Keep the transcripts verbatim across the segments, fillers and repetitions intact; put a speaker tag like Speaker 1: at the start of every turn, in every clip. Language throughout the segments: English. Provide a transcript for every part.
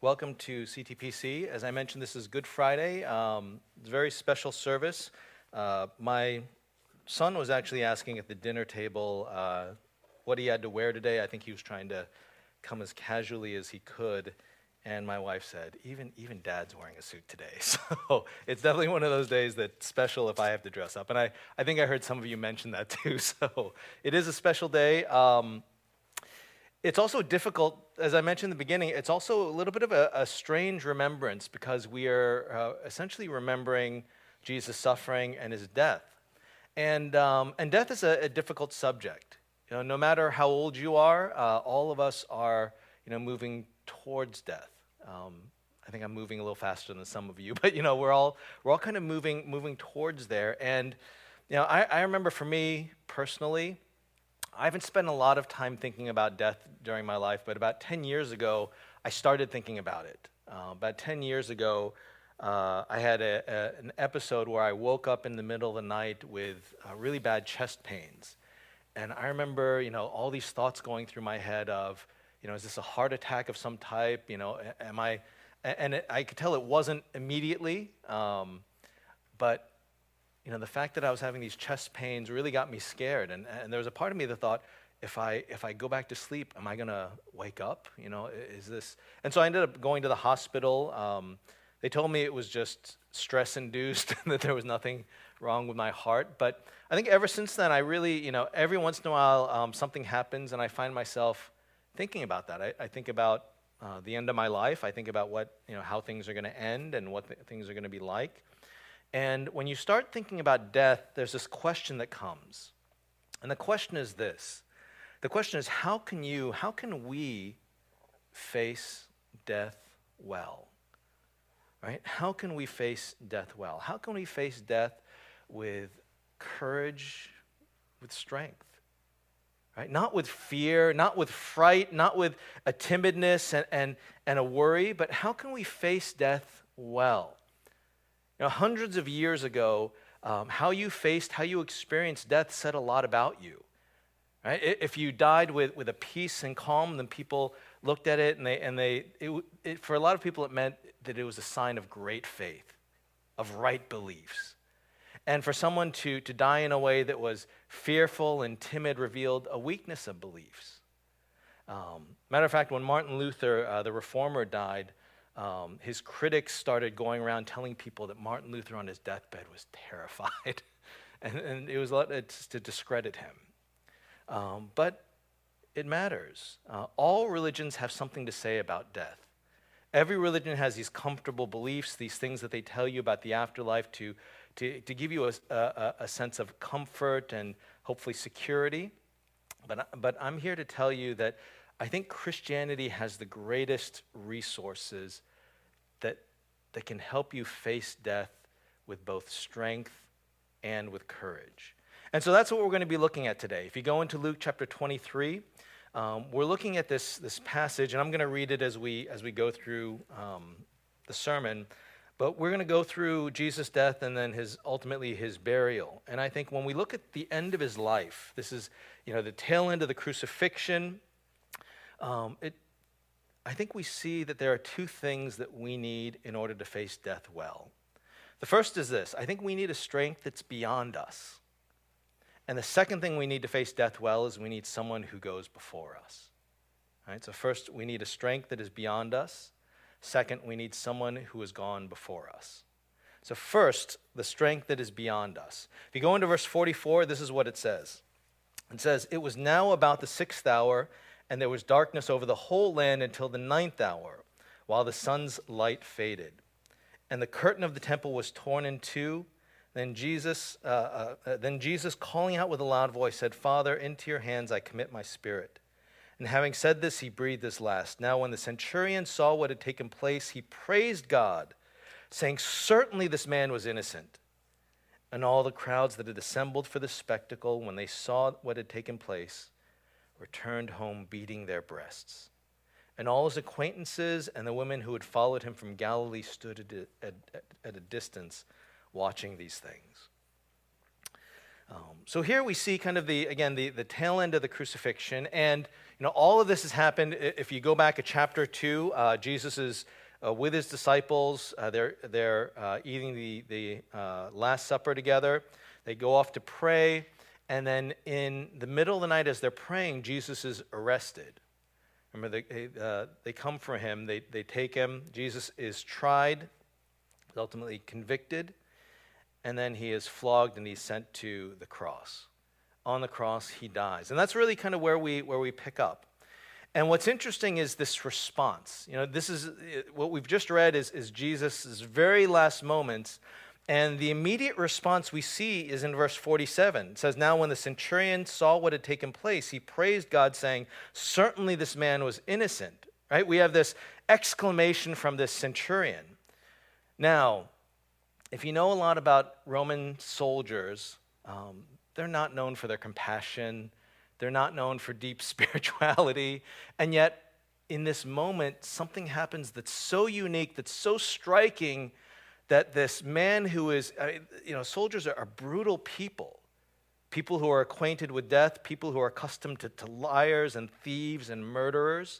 Speaker 1: Welcome to C T P C. As I mentioned, this is Good Friday. Um, it's a very special service. Uh, my son was actually asking at the dinner table uh, what he had to wear today. I think he was trying to come as casually as he could. And my wife said, even even Dad's wearing a suit today. So it's definitely one of those days that's special if I have to dress up. And I, I think I heard some of you mention that too. So it is a special day. Um, It's also difficult, as I mentioned in the beginning, it's also a little bit of a, a strange remembrance because we are uh, essentially remembering Jesus' suffering and his death. And, um, and death is a, a difficult subject. You know, no matter how old you are, uh, all of us are you know, moving towards death. Um, I think I'm moving a little faster than some of you, but you know, we're all, we're all kind of moving, moving towards there. And you know, I, I remember for me personally, I haven't spent a lot of time thinking about death during my life, but about ten years ago, I started thinking about it. Uh, about ten years ago, uh, I had a, a, an episode where I woke up in the middle of the night with uh, really bad chest pains. And I remember, you know, all these thoughts going through my head of, you know, is this a heart attack of some type? You know, am I, and it, I could tell it wasn't immediately, um, but you know, the fact that I was having these chest pains really got me scared. And, and there was a part of me that thought, if I if I go back to sleep, am I going to wake up? You know, is this? And so I ended up going to the hospital. Um, they told me it was just stress-induced, that there was nothing wrong with my heart. But I think ever since then, I really, you know, every once in a while, um, something happens, and I find myself thinking about that. I, I think about uh, the end of my life. I think about what, you know, how things are going to end and what th- things are going to be like. And when you start thinking about death, there's this question that comes. And the question is this. The question is, how can you, how can we face death well? Right? How can we face death well? How can we face death with courage, with strength? Right? Not with fear, not with fright, not with a timidness and, and, and a worry, but how can we face death well? You know, hundreds of years ago, um, how you faced, how you experienced death said a lot about you. Right? If you died with, with a peace and calm, then people looked at it, and they and they it, it, for a lot of people, it meant that it was a sign of great faith, of right beliefs. And for someone to to die in a way that was fearful and timid revealed a weakness of beliefs. Um, matter of fact, when Martin Luther, uh, the reformer, died, Um, his critics started going around telling people that Martin Luther on his deathbed was terrified, and, and it was it's to discredit him. Um, but it matters. Uh, all religions have something to say about death. Every religion has these comfortable beliefs, these things that they tell you about the afterlife to, to, to give you a, a, a sense of comfort and hopefully security. But, but I'm here to tell you that I think Christianity has the greatest resources that, that can help you face death with both strength and with courage. And so that's what we're going to be looking at today. If you go into Luke chapter twenty-three, um, we're looking at this, this passage, and I'm going to read it as we, as we go through um, the sermon. But we're going to go through Jesus' death and then his ultimately his burial. And I think when we look at the end of his life, this is you know the tail end of the crucifixion. Um, it, I think we see that there are two things that we need in order to face death well. The first is this. I think we need a strength that's beyond us. And the second thing we need to face death well is we need someone who goes before us. All right, so first, we need a strength that is beyond us. Second, we need someone who has gone before us. So first, the strength that is beyond us. If you go into verse forty-four, this is what it says. It says, "It was now about the sixth hour, and there was darkness over the whole land until the ninth hour, while the sun's light faded. And the curtain of the temple was torn in two. Then Jesus, uh, uh, then Jesus, calling out with a loud voice, said, 'Father, into your hands I commit my spirit.' And having said this, he breathed his last. Now when the centurion saw what had taken place, he praised God, saying, 'Certainly this man was innocent.' And all the crowds that had assembled for the spectacle, when they saw what had taken place, returned home beating their breasts. And all his acquaintances and the women who had followed him from Galilee stood at a, at, at a distance watching these things." Um, so here we see kind of the, again, the, the tail end of the crucifixion. And, you know, all of this has happened. I- If you go back to chapter two, uh, Jesus is uh, with his disciples. Uh, they're they're uh, eating the, the uh, Last Supper together. They go off to pray. And then in the middle of the night as they're praying, Jesus is arrested. Remember, they, uh, they come for him. They, they take him. Jesus is tried, is ultimately convicted. And then he is flogged and he's sent to the cross. On the cross, he dies. And that's really kind of where we where we pick up. And what's interesting is this response. You know, this is what we've just read is, is Jesus' very last moments. And the immediate response we see is in verse forty-seven. It says, "Now when the centurion saw what had taken place, he praised God, saying, 'Certainly this man was innocent.'" Right? We have this exclamation from this centurion. Now, if you know a lot about Roman soldiers, um, they're not known for their compassion. They're not known for deep spirituality. And yet, in this moment, something happens that's so unique, that's so striking, that this man who is, uh, you know, soldiers are, are brutal people. People who are acquainted with death, people who are accustomed to, to liars and thieves and murderers.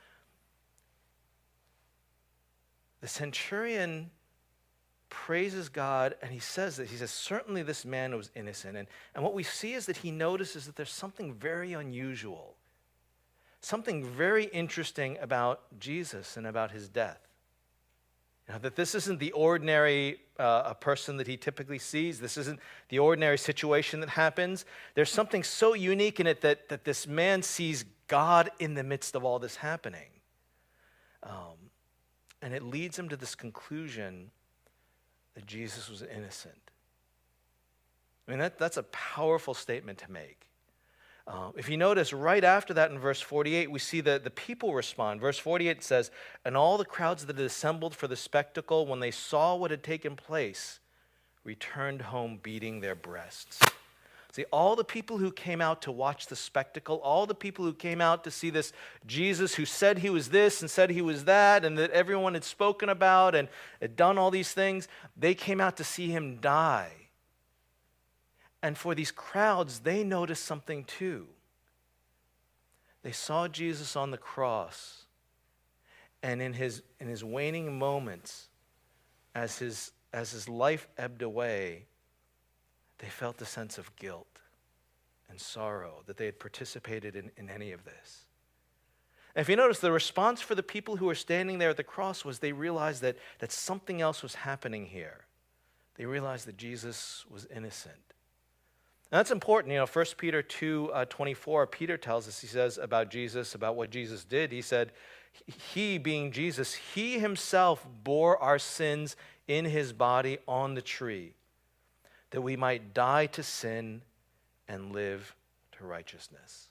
Speaker 1: The centurion praises God, and he says that, he says, "Certainly this man was innocent." And, and what we see is that he notices that there's something very unusual, something very interesting about Jesus and about his death. You know, that this isn't the ordinary uh, a person that he typically sees. This isn't the ordinary situation that happens. There's something so unique in it that, that this man sees God in the midst of all this happening. Um, and it leads him to this conclusion that Jesus was innocent. I mean, that, that's a powerful statement to make. Uh, if you notice, right after that in verse forty-eight, we see that the people respond. Verse forty-eight says, "And all the crowds that had assembled for the spectacle, when they saw what had taken place, returned home beating their breasts." See, all the people who came out to watch the spectacle, all the people who came out to see this Jesus who said he was this and said he was that, and that everyone had spoken about and had done all these things, they came out to see him die. And for these crowds, they noticed something too. They saw Jesus on the cross, and in his in his waning moments, as his as his life ebbed away, they felt a sense of guilt and sorrow that they had participated in, in any of this. And if you notice, the response for the people who were standing there at the cross was they realized that, that something else was happening here. They realized that Jesus was innocent. And that's important. You know, First Peter two twenty-four, Peter tells us, he says about Jesus, about what Jesus did. He said, he, being Jesus, he himself bore our sins in his body on the tree, that we might die to sin and live to righteousness.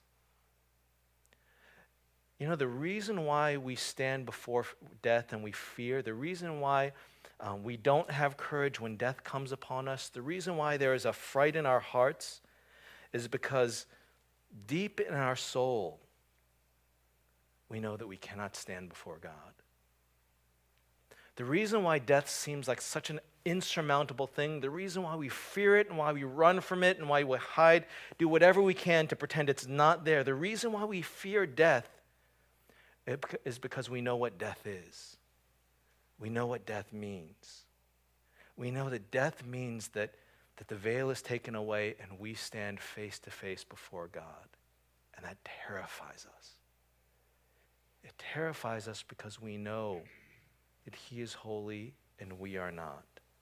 Speaker 1: You know, the reason why we stand before death and we fear, the reason why um, we don't have courage when death comes upon us, the reason why there is a fright in our hearts is because deep in our soul, we know that we cannot stand before God. The reason why death seems like such an insurmountable thing, the reason why we fear it and why we run from it and why we hide, do whatever we can to pretend it's not there, the reason why we fear death is because we know what death is. We know what death means. We know that death means that, that the veil is taken away and we stand face to face before God. And that terrifies us. It terrifies us because we know that he is holy and we are not.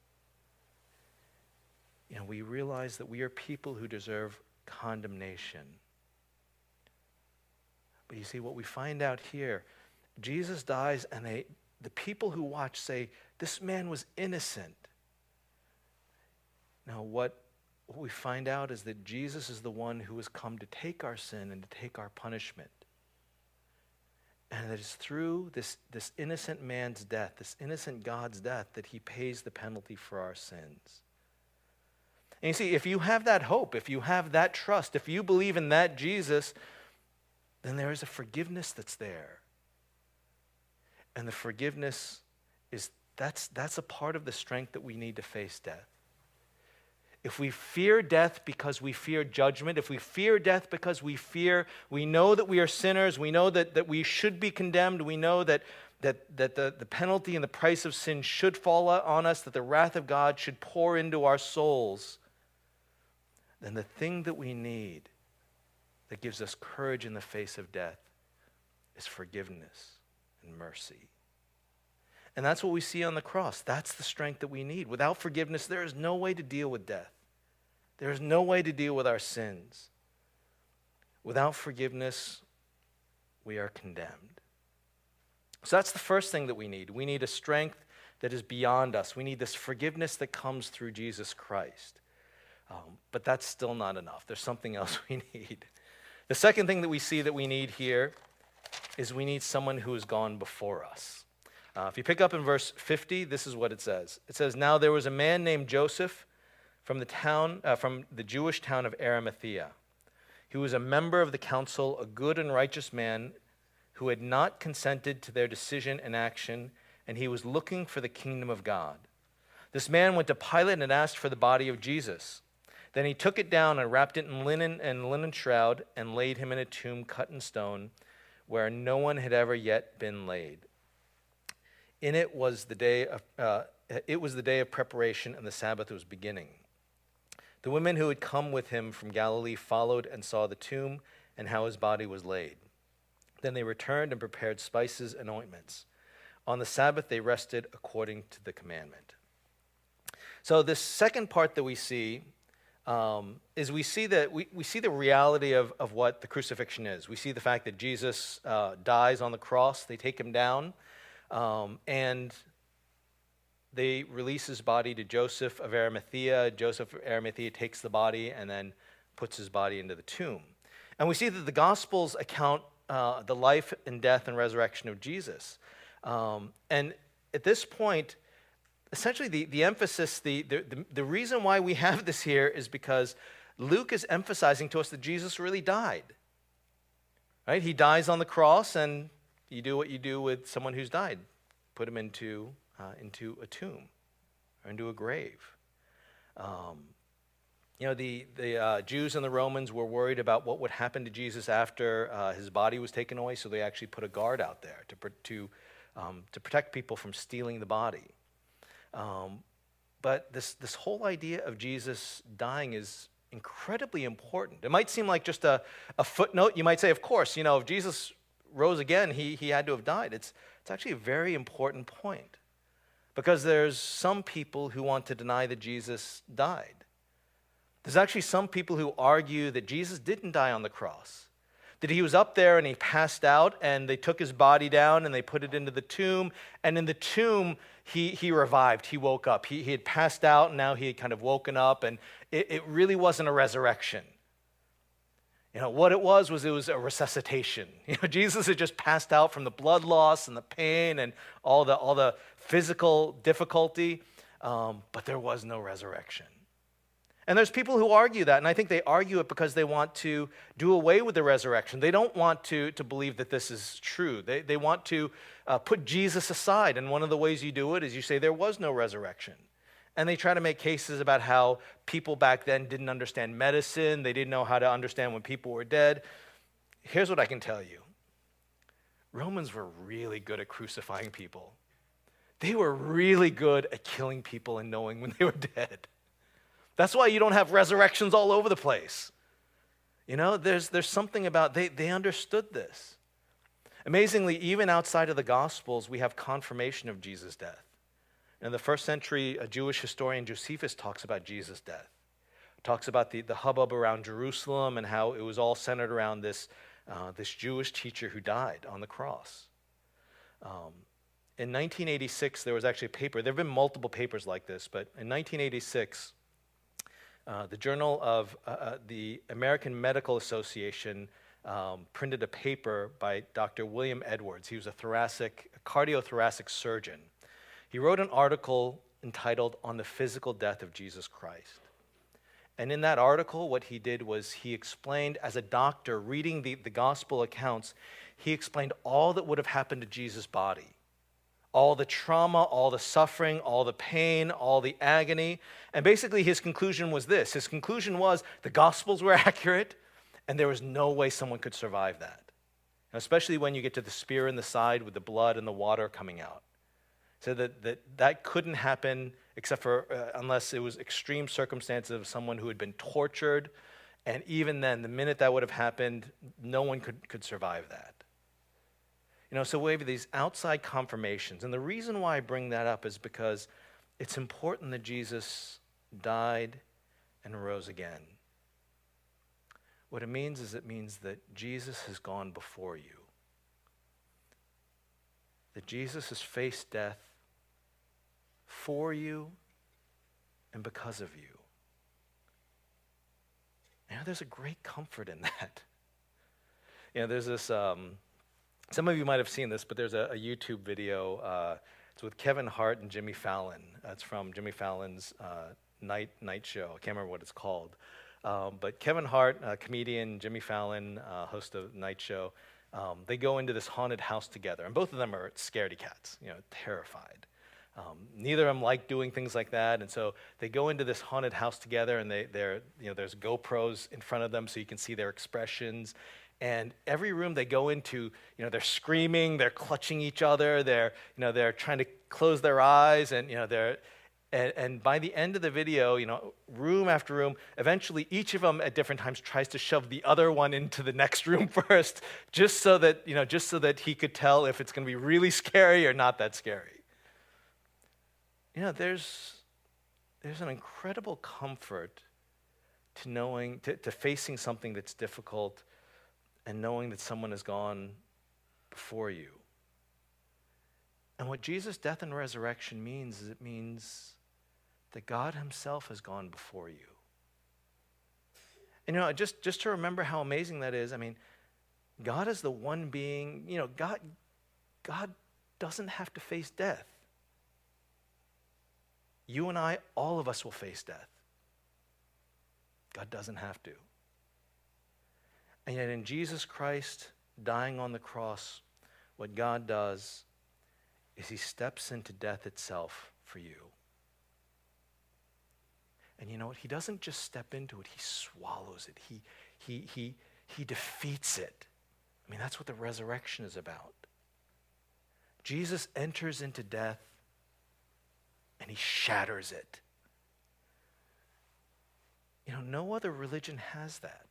Speaker 1: You know, we realize that we are people who deserve condemnation. But you see, what we find out here, Jesus dies and they, the people who watch say, this man was innocent. Now, what, what we find out is that Jesus is the one who has come to take our sin and to take our punishment. And that it's through this, this innocent man's death, this innocent God's death, that he pays the penalty for our sins. And you see, if you have that hope, if you have that trust, if you believe in that Jesus, then there is a forgiveness that's there. And the forgiveness is, that's, that's a part of the strength that we need to face death. if we fear death because we fear judgment, if we fear death because we fear, we know that we are sinners, we know that, that we should be condemned, we know that, that, that the, the penalty and the price of sin should fall on us, that the wrath of God should pour into our souls, then the thing that we need that gives us courage in the face of death is forgiveness and mercy. And that's what we see on the cross. That's the strength that we need. Without forgiveness, there is no way to deal with death. There is no way to deal with our sins. Without forgiveness, we are condemned. So that's the first thing that we need. We need a strength that is beyond us. We need this forgiveness that comes through Jesus Christ. Um, but that's still not enough. There's something else we need. The second thing that we see that we need here is we need someone who has gone before us. Uh, if you pick up in verse fifty, this is what it says. It says, "Now there was a man named Joseph from the town, uh, from the Jewish town of Arimathea. He was a member of the council, a good and righteous man who had not consented to their decision and action, and he was looking for the kingdom of God. This man went to Pilate and asked for the body of Jesus. Then he took it down and wrapped it in linen and linen shroud and laid him in a tomb cut in stone where no one had ever yet been laid. In it was the day of, uh, it was the day of preparation, and the Sabbath was beginning. The women who had come with him from Galilee followed and saw the tomb and how his body was laid. Then they returned and prepared spices and ointments. On the Sabbath they rested according to the commandment." So this second part that we see um, is we see that we, we see the reality of, of what the crucifixion is. We see the fact that Jesus uh, dies on the cross. They take him down, um, and they release his body to Joseph of Arimathea. Joseph of Arimathea takes the body and then puts his body into the tomb. And we see that the Gospels account uh, the life and death and resurrection of Jesus. Um, and at this point, essentially the, the emphasis, the, the, the reason why we have this here is because Luke is emphasizing to us that Jesus really died. Right? He dies on the cross, and you do what you do with someone who's died. Put him into Uh, into a tomb or into a grave. Um, you know, the, the uh, Jews and the Romans were worried about what would happen to Jesus after uh, his body was taken away, so they actually put a guard out there to, to, um, to protect people from stealing the body. Um, but this, this whole idea of Jesus dying is incredibly important. It might seem like just a, a footnote. You might say, of course, you know, if Jesus rose again, he, he had to have died. It's, it's actually a very important point. Because there's some people who want to deny that Jesus died. There's actually some people who argue that Jesus didn't die on the cross. That he was up there and he passed out, and they took his body down and they put it into the tomb. And in the tomb, he, he revived, he woke up. He, he had passed out, and now he had kind of woken up, and it, it really wasn't a resurrection. You know, what it was was it was a resuscitation. You know, Jesus had just passed out from the blood loss and the pain and all the all the physical difficulty, um, but there was no resurrection. And there's people who argue that, and I think they argue it because they want to do away with the resurrection. They don't want to, to believe that this is true. They, they want to uh, put Jesus aside, and one of the ways you do it is you say there was no resurrection. And they try to make cases about how people back then didn't understand medicine. They didn't know how to understand when people were dead. Here's what I can tell you. Romans were really good at crucifying people. They were really good at killing people and knowing when they were dead. That's why you don't have resurrections all over the place. You know, there's, there's something about, they, they understood this. Amazingly, even outside of the Gospels, we have confirmation of Jesus' death. In the first century, a Jewish historian, Josephus, talks about Jesus' death. Talks about the, the hubbub around Jerusalem and how it was all centered around this, uh, this Jewish teacher who died on the cross. Um, in nineteen eighty-six, there was actually a paper. There have been multiple papers like this, but in nineteen eighty-six, uh, the Journal of uh, uh, the American Medical Association um, printed a paper by Doctor William Edwards. He was a thoracic, a cardiothoracic surgeon. He wrote an article entitled "On the Physical Death of Jesus Christ." And in that article, what he did was he explained, as a doctor reading the, the gospel accounts, he explained all that would have happened to Jesus' body, all the trauma, all the suffering, all the pain, all the agony. And basically his conclusion was this. His conclusion was the Gospels were accurate, and there was no way someone could survive that. And especially when you get to the spear in the side with the blood and the water coming out. So that that, that couldn't happen except for uh, unless it was extreme circumstances of someone who had been tortured. And even then, the minute that would have happened, no one could, could survive that. You know, so we have these outside confirmations. And the reason why I bring that up is because it's important that Jesus died and rose again. What it means is it means that Jesus has gone before you. That Jesus has faced death for you and because of you. You know, there's a great comfort in that. You know, there's this, um, some of you might have seen this, but there's a, a YouTube video. Uh, it's with Kevin Hart and Jimmy Fallon. Uh, it's from Jimmy Fallon's uh, night night show. I can't remember what it's called. Um, but Kevin Hart, a comedian, Jimmy Fallon, uh, host of Night Show, um, they go into this haunted house together. And both of them are scaredy cats, you know, terrified. Um, neither of them like doing things like that, and so they go into this haunted house together, and they, they're, you know, there's GoPros in front of them so you can see their expressions. And every room they go into, you know, they're screaming, they're clutching each other, they're, you know, they're trying to close their eyes, and you know, they're, and, and by the end of the video, you know, room after room, eventually each of them at different times tries to shove the other one into the next room first, just so that, you know, just so that he could tell if it's going to be really scary or not that scary. You know, there's, there's an incredible comfort to knowing, to, to facing something that's difficult and knowing that someone has gone before you. And what Jesus' death and resurrection means is it means that God himself has gone before you. And you know, just, just to remember how amazing that is, I mean, God is the one being, you know, God, God doesn't have to face death. You and I, all of us will face death. God doesn't have to. And yet in Jesus Christ dying on the cross, what God does is he steps into death itself for you. And you know what? He doesn't just step into it, he swallows it. He, he, he, he defeats it. I mean, that's what the resurrection is about. Jesus enters into death and he shatters it. You know, no other religion has that.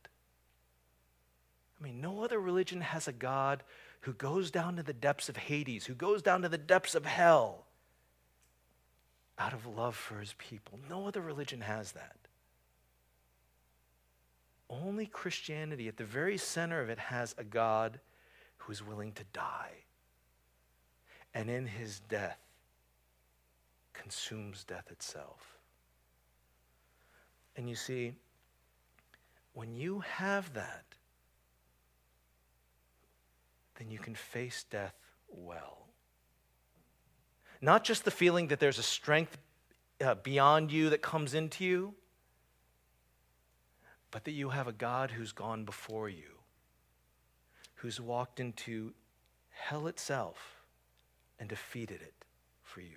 Speaker 1: I mean, no other religion has a God who goes down to the depths of Hades, who goes down to the depths of hell out of love for his people. No other religion has that. Only Christianity, at the very center of it, has a God who is willing to die. And in his death, consumes death itself. And you see, when you have that, then you can face death well. Not just the feeling that there's a strength uh, beyond you that comes into you, but that you have a God who's gone before you, who's walked into hell itself and defeated it for you.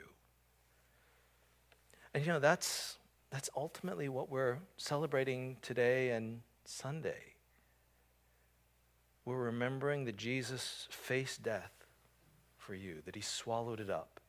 Speaker 1: And you know, that's, that's ultimately what we're celebrating today and Sunday. We're remembering that Jesus faced death for you, that he swallowed it up.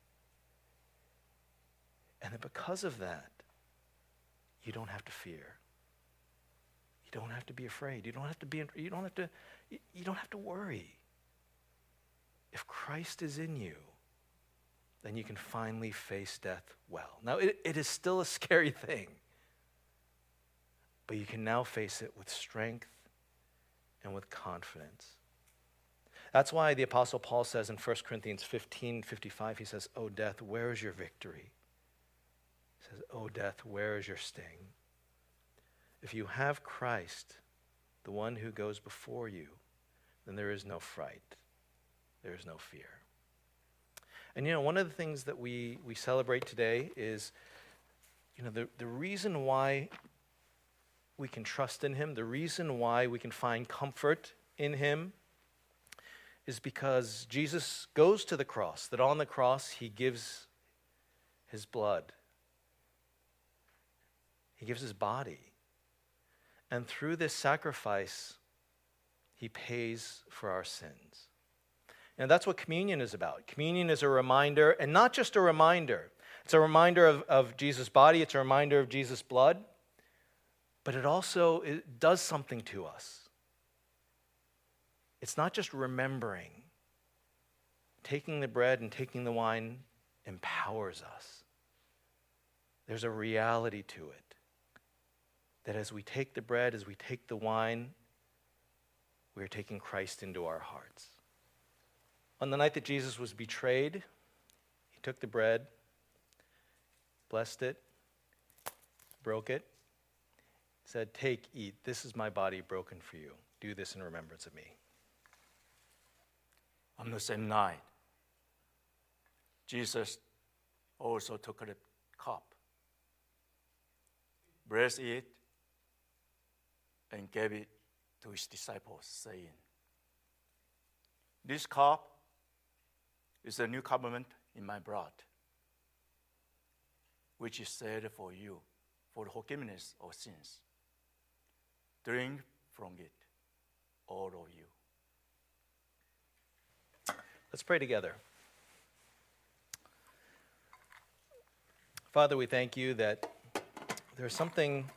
Speaker 1: And that because of that, you don't have to fear. You don't have to be afraid. You don't have to be, you don't have to, you don't have to worry. If Christ is in you, then you can finally face death well. Now, it, it is still a scary thing, but you can now face it with strength and with confidence. That's why the Apostle Paul says in First Corinthians fifteen fifty-five, he says, "O death, where is your victory?" He says, "O death, where is your sting?" If you have Christ, the one who goes before you, then there is no fright. There is no fear. And you know, one of the things that we, we celebrate today is, you know, the, the reason why we can trust in him, the reason why we can find comfort in him, is because Jesus goes to the cross, that on the cross he gives his blood. He gives his body. And through this sacrifice, he pays for our sins. And that's what communion is about. Communion is a reminder, and not just a reminder. It's a reminder of, of Jesus' body. It's a reminder of Jesus' blood. But it also it does something to us. It's not just remembering. Taking the bread and taking the wine empowers us. There's a reality to it. That as we take the bread, as we take the wine, we are taking Christ into our hearts. On the night that Jesus was betrayed, he took the bread, blessed it, broke it, said, "Take, eat. This is my body broken for you. Do this in remembrance of me."
Speaker 2: On the same night, Jesus also took the cup, blessed it, and gave it to his disciples, saying, "This cup is a new covenant in my blood, which is shed for you for the forgiveness of sins. Drink from it, all of you."
Speaker 1: Let's pray together. Father, we thank you that there's something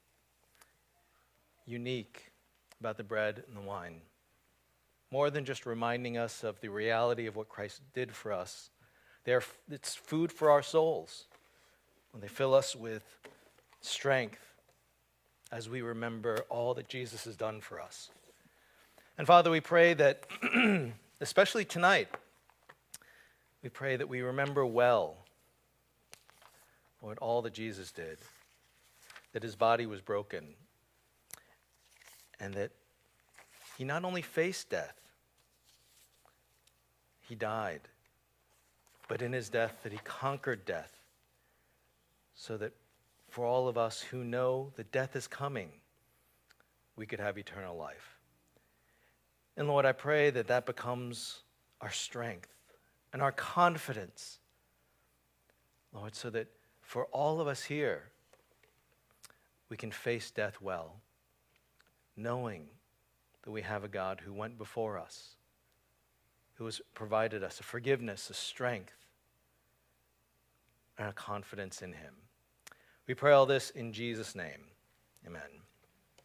Speaker 1: unique about the bread and the wine. More than just reminding us of the reality of what Christ did for us. They're, it's food for our souls. When they fill us with strength as we remember all that Jesus has done for us. And Father, we pray that, especially tonight, we pray that we remember well, Lord, all that Jesus did, that his body was broken, and that he not only faced death, he died, but in his death that he conquered death, so that for all of us who know that death is coming, we could have eternal life. And Lord, I pray that that becomes our strength and our confidence, Lord, so that for all of us here, we can face death well, knowing that we have a God who went before us, who has provided us a forgiveness, a strength, and a confidence in him. We pray all this in Jesus' name. Amen.